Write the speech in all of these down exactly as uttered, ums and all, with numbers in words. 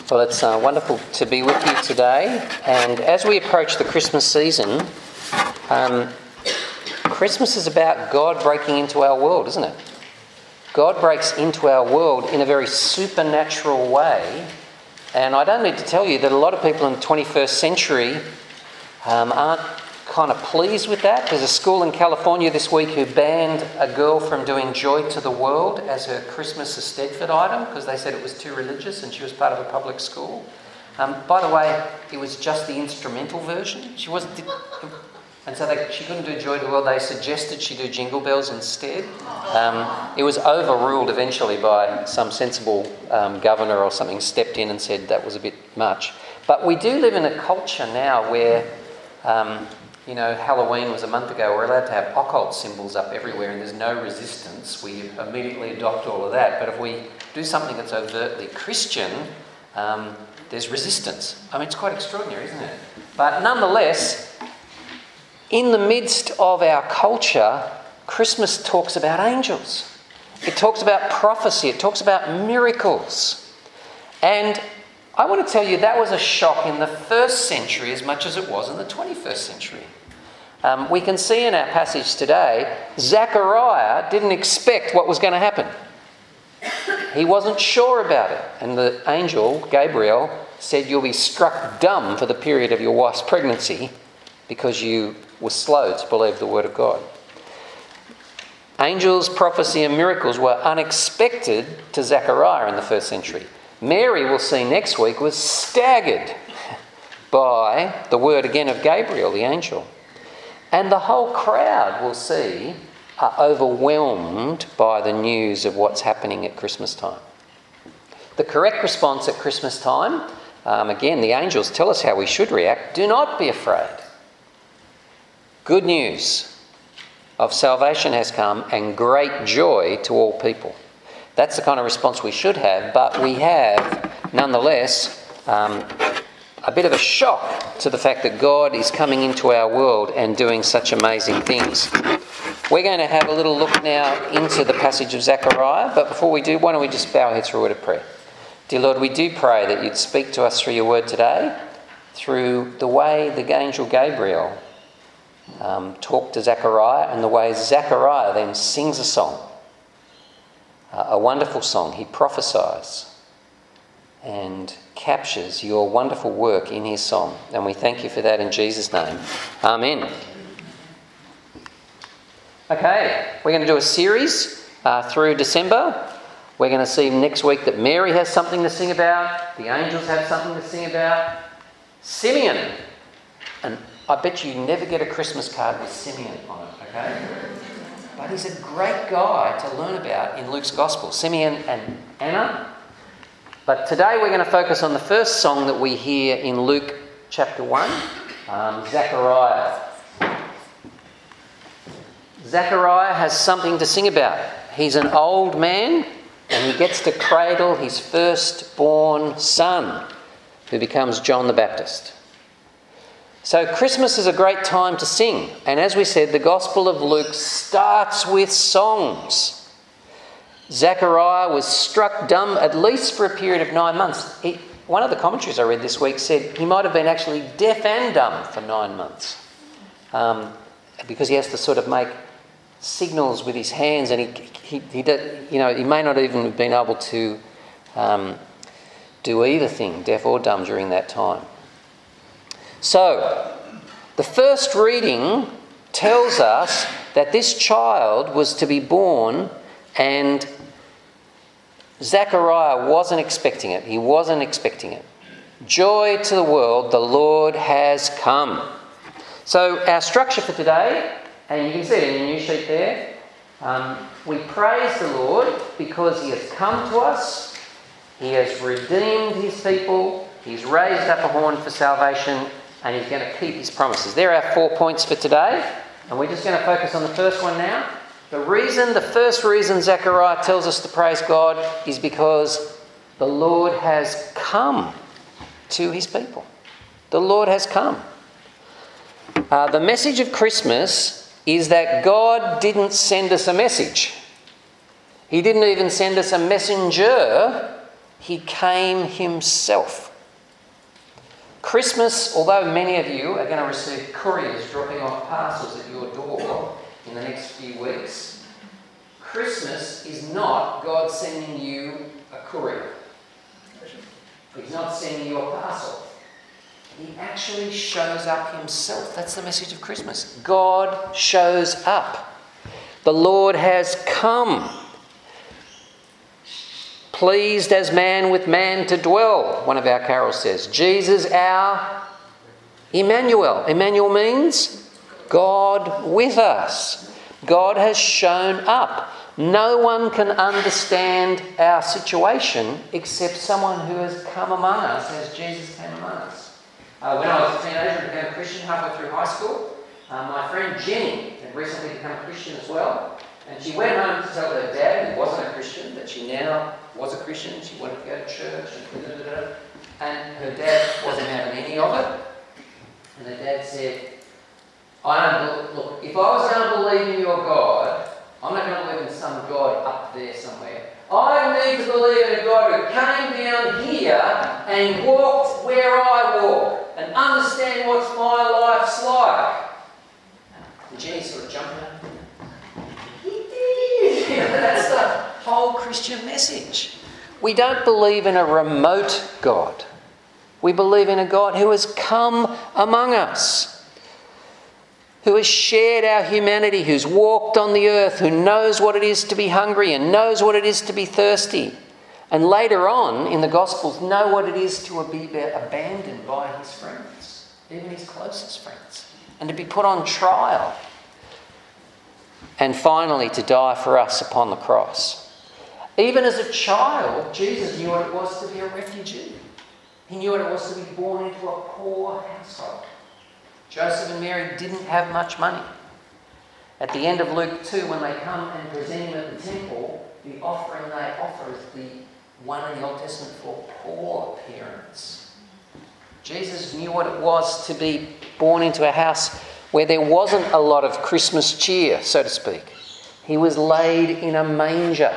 Well, it's uh, wonderful to be with you today. And as we approach the Christmas season, um, Christmas is about God breaking into our world, isn't it? God breaks into our world in a very supernatural way. And I don't need to tell you that a lot of people in the twenty-first century um, aren't kind of pleased with that. There's a school in California this week who banned a girl from doing Joy to the World as her Christmas Eisteddfod item because they said it was too religious and she was part of a public school. Um, by the way, it was just the instrumental version. She wasn't, and so they, she couldn't do Joy to the World. They suggested she do Jingle Bells instead. Um, it was overruled eventually by some sensible um, governor or something, stepped in and said that was a bit much. But we do live in a culture now where um, You know, Halloween was a month ago. We're allowed to have occult symbols up everywhere and there's no resistance. We immediately adopt all of that. But if we do something that's overtly Christian, um, there's resistance. I mean, it's quite extraordinary, isn't it? But nonetheless, in the midst of our culture, Christmas talks about angels. It talks about prophecy. It talks about miracles. And I want to tell you that was a shock in the first century as much as it was in the twenty-first century. Um, we can see in our passage today, Zechariah didn't expect what was going to happen. He wasn't sure about it. And the angel, Gabriel, said, "You'll be struck dumb for the period of your wife's pregnancy because you were slow to believe the word of God." Angels, prophecy and miracles were unexpected to Zechariah in the first century. Mary, we'll see next week, was staggered by the word again of Gabriel, the angel. And the whole crowd, we'll see, are overwhelmed by the news of what's happening at Christmas time. The correct response at Christmas time, um, again, the angels tell us how we should react. Do not be afraid. Good news of salvation has come and great joy to all people. That's the kind of response we should have, but we have, nonetheless, um, a bit of a shock to the fact that God is coming into our world and doing such amazing things. We're going to have a little look now into the passage of Zechariah, but before we do, why don't we just bow our heads for a word of prayer. Dear Lord, we do pray that you'd speak to us through your word today, through the way the angel Gabriel um, talked to Zechariah and the way Zechariah then sings a song. A wonderful song. He prophesies and captures your wonderful work in his song. And we thank you for that in Jesus' name. Amen. Okay, we're going to do a series uh, through December. We're going to see next week that Mary has something to sing about. The angels have something to sing about. Simeon. And I bet you never get a Christmas card with Simeon on it, okay? But he's a great guy to learn about in Luke's Gospel, Simeon and Anna. But today we're going to focus on the first song that we hear in Luke chapter one, um, Zechariah. Zechariah has something to sing about. He's an old man and he gets to cradle his firstborn son, who becomes John the Baptist. So Christmas is a great time to sing. And as we said, the Gospel of Luke starts with songs. Zechariah was struck dumb at least for a period of nine months. He, one of the commentaries I read this week said he might have been actually deaf and dumb for nine months. Um, because he has to sort of make signals with his hands and he, he, he did, you know, he may not even have been able to um, do either thing, deaf or dumb, during that time. So, the first reading tells us that this child was to be born and Zechariah wasn't expecting it. He wasn't expecting it. Joy to the world, the Lord has come. So, our structure for today, and you can see it in the news sheet there, um, we praise the Lord because he has come to us, he has redeemed his people, he's raised up a horn for salvation, and he's going to keep his promises. There are our four points for today. And we're just going to focus on the first one now. The reason, the first reason Zechariah tells us to praise God is because the Lord has come to his people. The Lord has come. Uh, the message of Christmas is that God didn't send us a message. He didn't even send us a messenger. He came himself. Christmas, although many of you are going to receive couriers dropping off parcels at your door in the next few weeks, Christmas is not God sending you a courier. He's not sending you a parcel. He actually shows up himself. That's the message of Christmas. God shows up. The Lord has come, pleased as man with man to dwell, one of our carols says. Jesus our Emmanuel. Emmanuel means God with us. God has shown up. No one can understand our situation except someone who has come among us as Jesus came among us. Uh, when I was a teenager and became a Christian halfway through high school, uh, my friend Jenny had recently become a Christian as well. And she went home to tell her dad, who wasn't a Christian, that she now was a Christian. She wanted to go to church. And, da, da, da, da. And her dad wasn't having any of it. And her dad said, I don't, look, if I was going to believe in your God, I'm not going to believe in some God up there somewhere. I need to believe in a God who came down here and walked where I walk and understand what's my life's like. And Jenny sort of jumped out. He did! You know, that's the whole Christian message. We don't believe in a remote God. We believe in a God who has come among us, who has shared our humanity, who's walked on the earth, who knows what it is to be hungry and knows what it is to be thirsty. And later on in the Gospels, know what it is to be abandoned by his friends, even his closest friends, and to be put on trial. And finally, to die for us upon the cross. Even as a child, Jesus knew what it was to be a refugee. He knew what it was to be born into a poor household. Joseph and Mary didn't have much money. At the end of Luke two, when they come and present him at the temple, the offering they offer is the one in the Old Testament for poor parents. Jesus knew what it was to be born into a house where there wasn't a lot of Christmas cheer, so to speak. He was laid in a manger,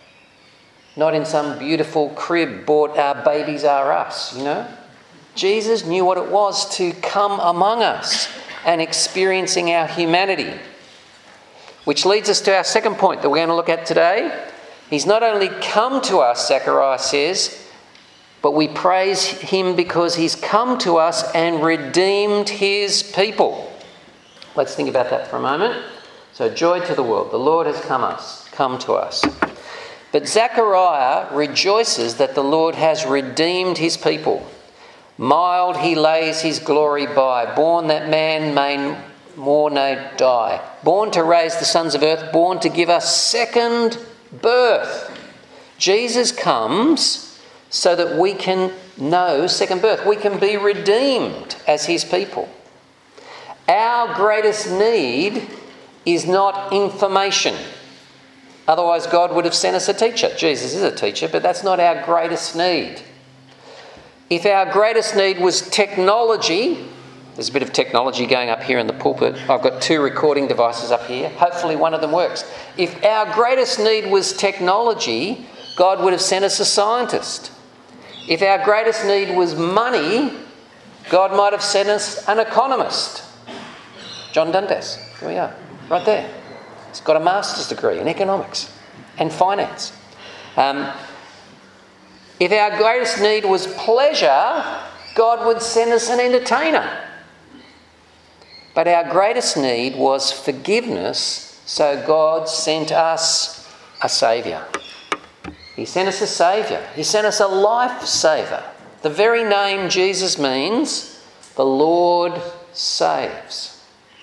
not in some beautiful crib bought Our Babies Are Us, you know. Jesus knew what it was to come among us and experiencing our humanity. Which leads us to our second point that we're going to look at today. He's not only come to us, Zechariah says, but we praise him because he's come to us and redeemed his people. Let's think about that for a moment. So, joy to the world. The Lord has come us, come to us. But Zechariah rejoices that the Lord has redeemed his people. Mild he lays his glory by, born that man may more no die. Born to raise the sons of earth, born to give us second birth. Jesus comes so that we can know second birth. We can be redeemed as his people. Our greatest need is not information. Otherwise, God would have sent us a teacher. Jesus is a teacher, but that's not our greatest need. If our greatest need was technology, there's a bit of technology going up here in the pulpit. I've got two recording devices up here. Hopefully one of them works. If our greatest need was technology, God would have sent us a scientist. If our greatest need was money, God might have sent us an economist. John Dundas, here we are, right there. He's got a master's degree in economics and finance. Um, if our greatest need was pleasure, God would send us an entertainer. But our greatest need was forgiveness, so God sent us a saviour. He sent us a saviour. He sent us a life-saver. The very name Jesus means the Lord saves.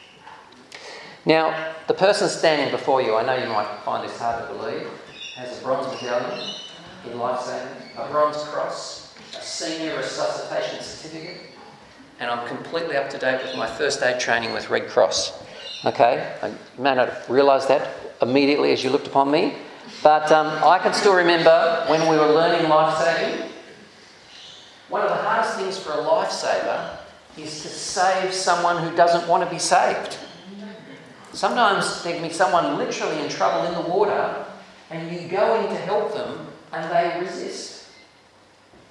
Now, the person standing before you, I know you might find this hard to believe, has a bronze medallion in life-saving, a bronze cross, a senior resuscitation certificate, and I'm completely up to date with my first aid training with Red Cross. Okay, you may not have realised that immediately as you looked upon me, but um, I can still remember when we were learning life-saving, one of the hardest things for a lifesaver is to save someone who doesn't want to be saved. Sometimes there can be someone literally in trouble in the water and you go in to help them and they resist.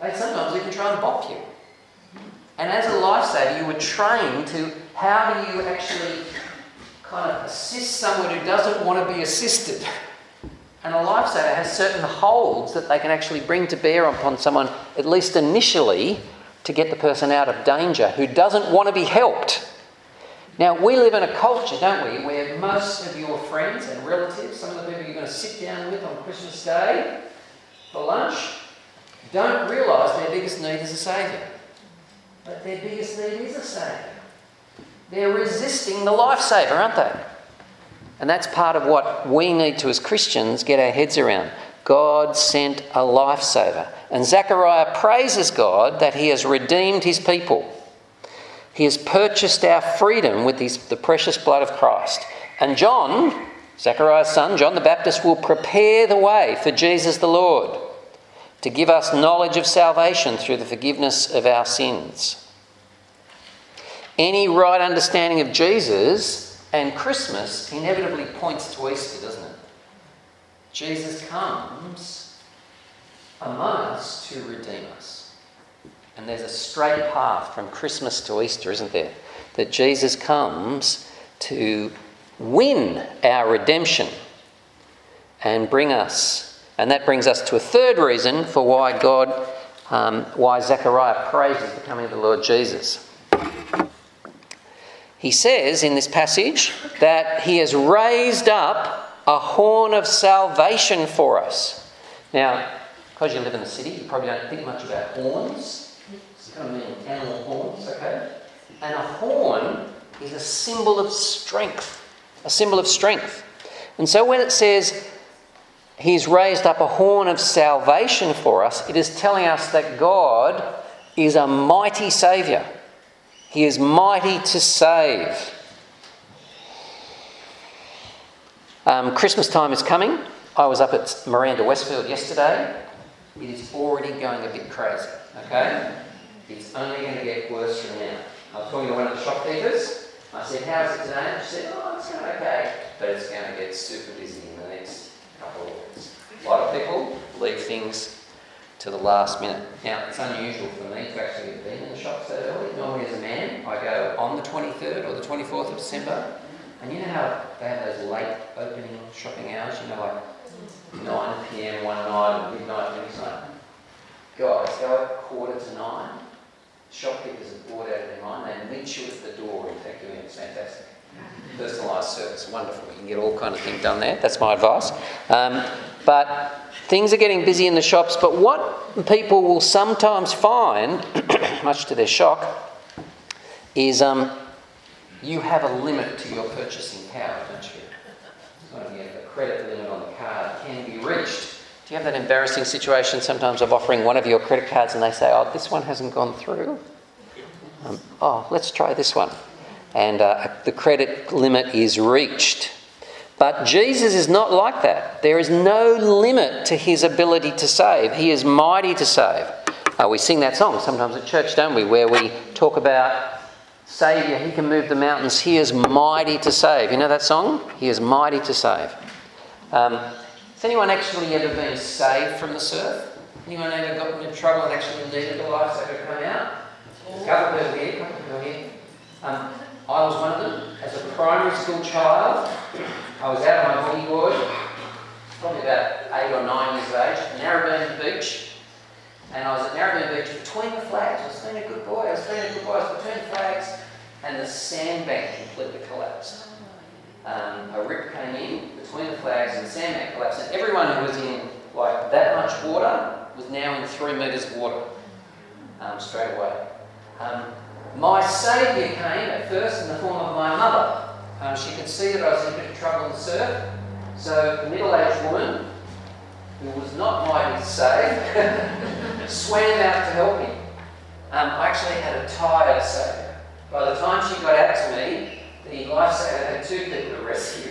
They sometimes even try and bop you. And as a lifesaver, you were trained to how do you actually kind of assist someone who doesn't want to be assisted. And a lifesaver has certain holds that they can actually bring to bear upon someone, at least initially, to get the person out of danger who doesn't want to be helped. Now, we live in a culture, don't we, where most of your friends and relatives, some of the people you're going to sit down with on Christmas Day for lunch, don't realise their biggest need is a saviour. But their biggest need is a saviour. They're resisting the lifesaver, aren't they? And that's part of what we need to, as Christians, get our heads around. God sent a lifesaver. And Zechariah praises God that he has redeemed his people. He has purchased our freedom with his, the precious blood of Christ. And John, Zechariah's son, John the Baptist, will prepare the way for Jesus the Lord to give us knowledge of salvation through the forgiveness of our sins. Any right understanding of Jesus and Christmas inevitably points to Easter, doesn't it? Jesus comes among us to redeem us. And there's a straight path from Christmas to Easter, isn't there? That Jesus comes to win our redemption and bring us. And that brings us to a third reason for why God, um, why Zechariah praises the coming of the Lord Jesus. He says in this passage that he has raised up a horn of salvation for us. Now, because you live in the city, you probably don't think much about horns. It's kind of mean animal horns, okay? And a horn is a symbol of strength, a symbol of strength. And so when it says he's raised up a horn of salvation for us, it is telling us that God is a mighty saviour. He is mighty to save. Um, Christmas time is coming. I was up at Miranda Westfield yesterday. It is already going a bit crazy, okay? It's only going to get worse from now. I was talking to one of the shopkeepers. I said, how's it today? And she said, oh, it's going okay. But it's going to get super busy in the next couple of weeks. A lot of people leave things to the last minute. Now, it's unusual for me to actually have been in the shop so early. Normally as a man, I go on the twenty-third or the twenty-fourth of December. And you know how they have those late opening shopping hours? You know, like nine p.m. one night and midnight the next night. Guys, go at quarter to nine. Shopkeepers are bored out of their mind. They meet you at the door. In fact, doing it's fantastic. Personalised service, wonderful. You can get all kind of things done there. That's my advice. Um, but things are getting busy in the shops. But what people will sometimes find, much to their shock, is um, you have a limit to your purchasing power, don't you? So the credit limit on the card can be reached. Do you have that embarrassing situation sometimes of offering one of your credit cards and they say, oh, this one hasn't gone through? Um, oh, let's try this one. And uh, the credit limit is reached. But Jesus is not like that. There is no limit to his ability to save. He is mighty to save. Uh, we sing that song sometimes at church, don't we, where we talk about Saviour, he can move the mountains. He is mighty to save. You know that song? He is mighty to save. Um, has anyone actually ever been saved from the surf? Anyone ever got into trouble and actually needed a lifesaver to come out? A couple of people here, a couple of people here. Um, I was one of them. As a primary school child, I was out on my boogie board, probably about eight or nine years of age, at Narrabeen Beach. And I was at Narrabeen Beach between the flags. I was being a good boy. I was being a good boy. I was between the flags, and the sandbank completely collapsed. Um, a rip came in between the flags, and the sandbank collapsed. And everyone who was in like that much water was now in three metres of water um, straight away. Um, my saviour came at first in the form of my mother. Um, she could see that I was in a bit of trouble in the surf. So a middle-aged woman, who was not mighty to save, swam out to help me. Um, I actually had a tired saviour. By the time she got out to me, the lifesaver had two people to rescue,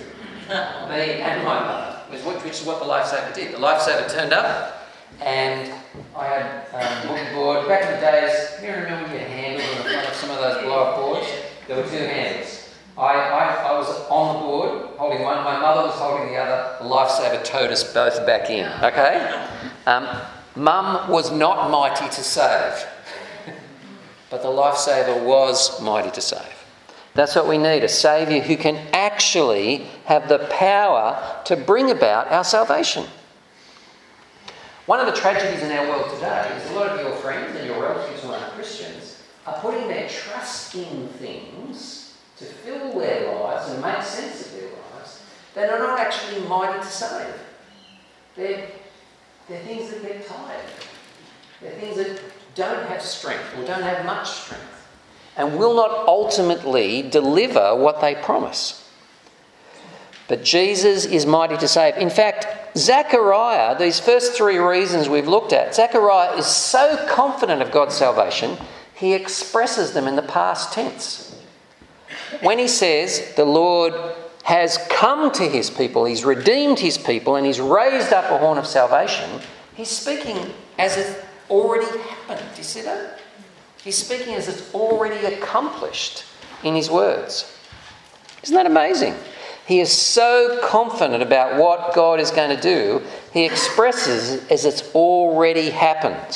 me and my mother, which is what the lifesaver did. The lifesaver turned up, and I had um, a boogie board. Back in the days, you remember when you had handles on the front of some of those blow-up boards? There were two handles. I, I, I was on the board, holding one. My mother was holding the other. The lifesaver towed us both back in, okay? Um, Mum was not mighty to save, but the Lifesaver was mighty to save. That's what we need, a Saviour who can actually have the power to bring about our salvation. One of the tragedies in our world today is a lot of your friends and your relatives who aren't Christians are putting their trust in things to fill their lives and make sense of their lives that are not actually mighty to save. They're, they're things that get tired. They're things that don't have strength or don't have much strength and will not ultimately deliver what they promise. But Jesus is mighty to save. In fact, Zechariah, these first three reasons we've looked at, Zechariah is so confident of God's salvation, he expresses them in the past tense. When he says the Lord has come to his people, he's redeemed his people, and he's raised up a horn of salvation, he's speaking as if already happened. Do you see that? He's speaking as it's already accomplished in his words. Isn't that amazing? He is so confident about what God is going to do, he expresses as it's already happened.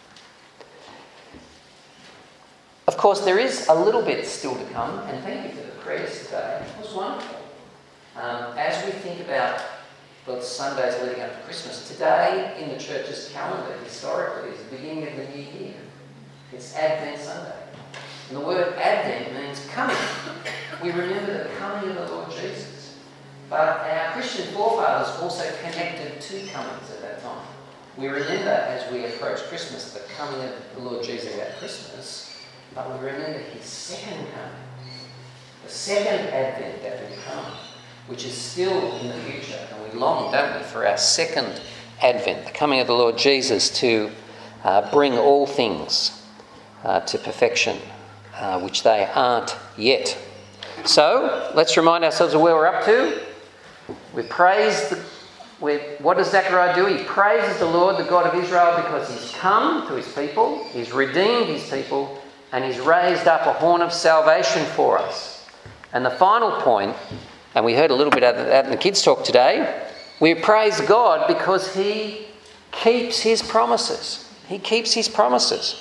Of course, there is a little bit still to come, and thank you for the prayers today. It was wonderful. Um, as we think about the Sundays leading up to Christmas, today in the church's calendar, historically, is the beginning of the new year. It's Advent Sunday. And the word Advent means coming. We remember the coming of the Lord Jesus. But our Christian forefathers also connected two comings at that time. We remember as we approach Christmas the coming of the Lord Jesus at Christmas, but we remember his second coming, the second Advent that will come, which is still in the future. And we long, don't we, for our second Advent, the coming of the Lord Jesus to uh, bring all things uh, to perfection, uh, which they aren't yet. So, let's remind ourselves of where we're up to. We praise the... We, what does Zechariah do? He praises the Lord, the God of Israel, because he's come to his people, he's redeemed his people, and he's raised up a horn of salvation for us. And the final point, and we heard a little bit of that in the kids' talk today, we praise God because he keeps his promises. He keeps his promises.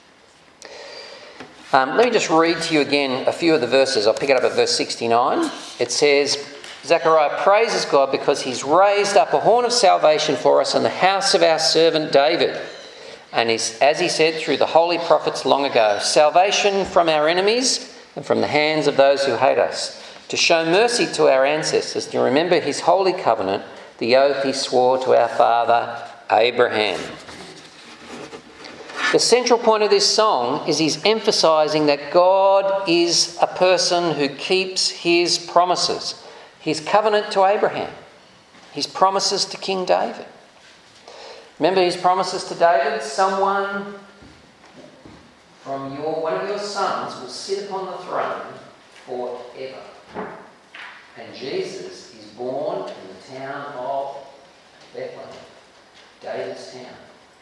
Um, let me just read to you again a few of the verses. I'll pick it up at verse sixty-nine. It says, Zechariah praises God because he's raised up a horn of salvation for us in the house of our servant David. And he's, as he said through the holy prophets long ago, salvation from our enemies and from the hands of those who hate us, to show mercy to our ancestors, to remember his holy covenant, the oath he swore to our father Abraham. The central point of this song is he's emphasising that God is a person who keeps his promises. His covenant to Abraham, his promises to King David. Remember his promises to David? Someone from your one of your sons will sit upon the throne forever. And Jesus is born in the town of Bethlehem, David's town.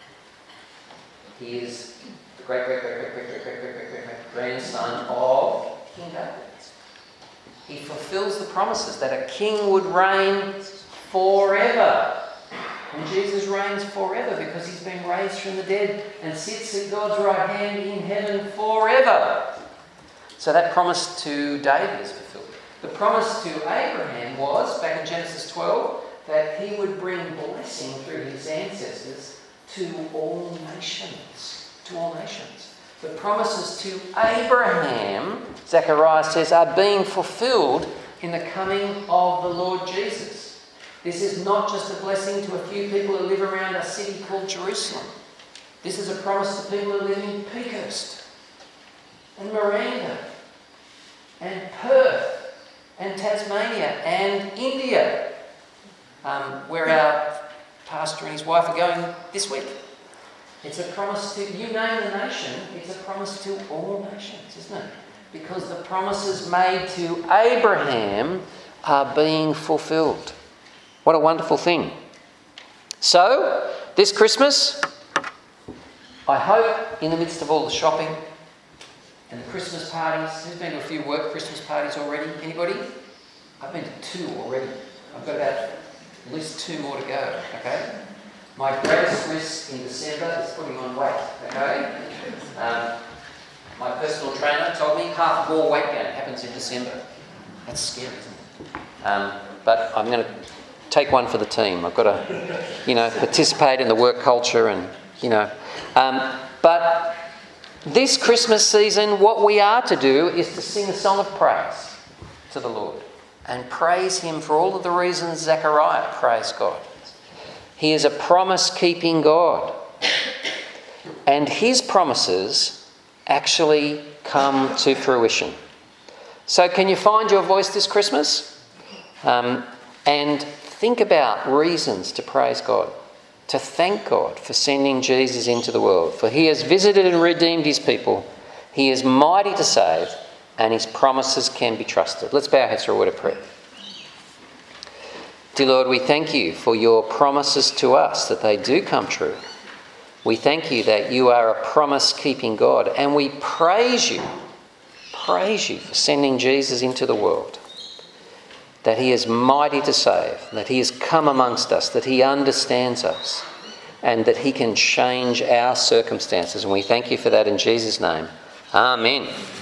He is the great, great, great, great, great, great, great, great, great, great, great grandson of King David. He fulfills the promises that a king would reign forever. And Jesus reigns forever because he's been raised from the dead and sits at God's right hand in heaven forever. So that promise to David is fulfilled. The promise to Abraham was, back in Genesis twelve, that he would bring blessing through his ancestors to all nations. To all nations. The promises to Abraham, Zechariah says, are being fulfilled in the coming of the Lord Jesus. This is not just a blessing to a few people who live around a city called Jerusalem. This is a promise to people who live in Peakhurst and Miranda and Perth and Tasmania and India, um, where our pastor and his wife are going this week. It's a promise to, you name the nation, it's a promise to all nations, isn't it? Because the promises made to Abraham are being fulfilled. What a wonderful thing. So, this Christmas, I hope in the midst of all the shopping and the Christmas parties, who's been to a few work Christmas parties already? Anybody? I've been to two already. I've got about at least two more to go, okay? My greatest risk in December is putting on weight, okay? Um, my personal trainer told me half more weight gain happens in December. That's scary, isn't it? Um, but I'm going to take one for the team. I've got to, you know, participate in the work culture and, you know. Um, but this Christmas season, what we are to do is to sing a song of praise to the Lord and praise him for all of the reasons Zechariah praised God. He is a promise-keeping God. And his promises actually come to fruition. So can you find your voice this Christmas? Um, and think about reasons to praise God, to thank God for sending Jesus into the world. For he has visited and redeemed his people. He is mighty to save, and his promises can be trusted. Let's bow our heads for a word of prayer. Dear Lord, we thank you for your promises to us, that they do come true. We thank you that you are a promise-keeping God, and we praise you, praise you for sending Jesus into the world, that he is mighty to save, that he has come amongst us, that he understands us, and that he can change our circumstances. And we thank you for that in Jesus' name. Amen.